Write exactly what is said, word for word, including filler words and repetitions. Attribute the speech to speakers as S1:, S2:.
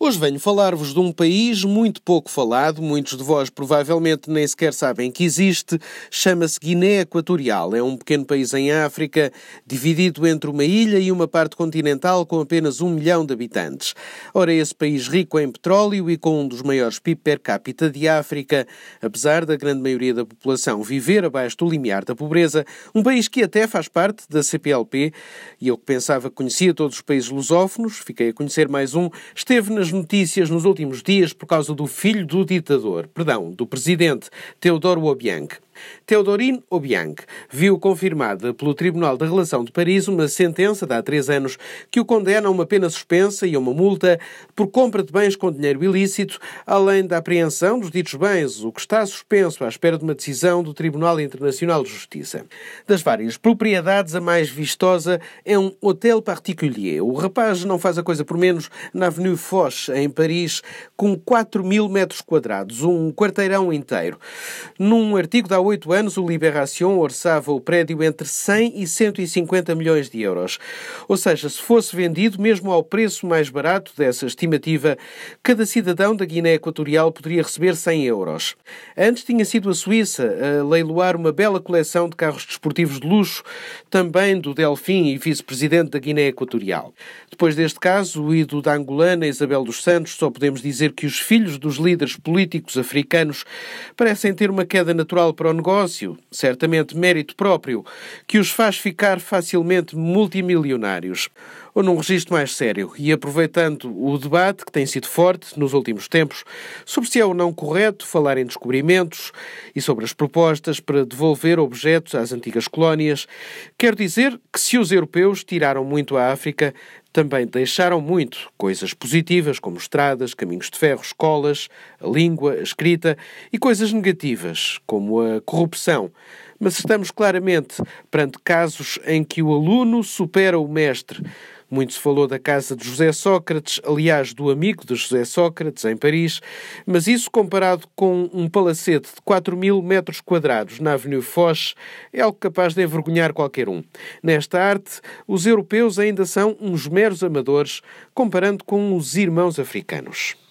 S1: Hoje venho falar-vos de um país muito pouco falado, muitos de vós provavelmente nem sequer sabem que existe, chama-se Guiné Equatorial. É um pequeno país em África, dividido entre uma ilha e uma parte continental com apenas um milhão de habitantes. Ora, esse país rico em petróleo e com um dos maiores P I B per capita de África, apesar da grande maioria da população viver abaixo do limiar da pobreza, um país que até faz parte da C P L P, e eu que pensava que conhecia todos os países lusófonos, fiquei a conhecer mais um, esteve nas notícias nos últimos dias por causa do filho do ditador, perdão, do presidente Teodoro Obiang. Teodorin Obiang viu confirmada pelo Tribunal da Relação de Paris uma sentença de há três anos que o condena a uma pena suspensa e a uma multa por compra de bens com dinheiro ilícito, além da apreensão dos ditos bens, o que está suspenso à espera de uma decisão do Tribunal Internacional de Justiça. Das várias propriedades, a mais vistosa é um hotel particulier. O rapaz não faz a coisa por menos na Avenue Foch, em Paris, com quatro mil metros quadrados, um quarteirão inteiro. Num artigo da oito anos, o Libération orçava o prédio entre cem e cento e cinquenta milhões de euros. Ou seja, se fosse vendido, mesmo ao preço mais barato dessa estimativa, cada cidadão da Guiné Equatorial poderia receber cem euros. Antes tinha sido a Suíça a leiloar uma bela coleção de carros desportivos de luxo, também do Delfim e vice-presidente da Guiné Equatorial. Depois deste caso e do da angolana Isabel dos Santos, só podemos dizer que os filhos dos líderes políticos africanos parecem ter uma queda natural para o negócio, certamente mérito próprio, que os faz ficar facilmente multimilionários. Ou num registro mais sério, e aproveitando o debate que tem sido forte nos últimos tempos sobre se é ou não correto falar em descobrimentos e sobre as propostas para devolver objetos às antigas colónias, quero dizer que se os europeus tiraram muito à África, também deixaram muito, coisas positivas como estradas, caminhos de ferro, escolas, a língua, a escrita, e coisas negativas como a corrupção. Mas estamos claramente perante casos em que o aluno supera o mestre. Muito se falou da casa de José Sócrates, aliás, do amigo de José Sócrates, em Paris, mas isso comparado com um palacete de quatro mil metros quadrados na Avenue Foch é algo capaz de envergonhar qualquer um. Nesta arte, os europeus ainda são uns meros amadores, comparando com os irmãos africanos.